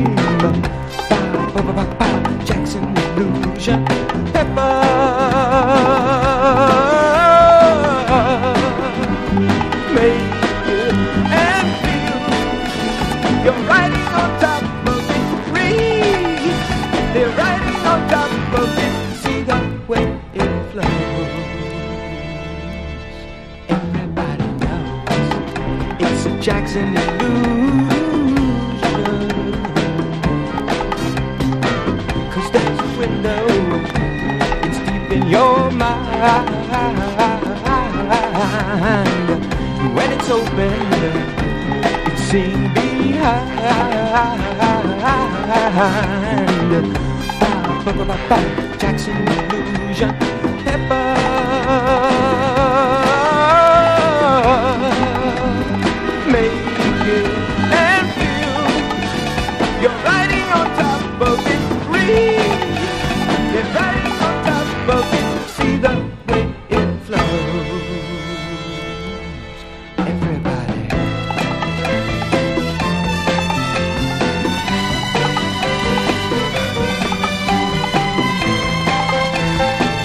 Jackson illusion. Pepper. Make it and feel. You're riding on top of it. Breathe. They're riding on top of it. See the way it flows. Everybody knows it's a Jackson illusion. 'Cause there's a window, it's deep in your mind. When it's open, it's seen behind. Jackson illusion. Pepper.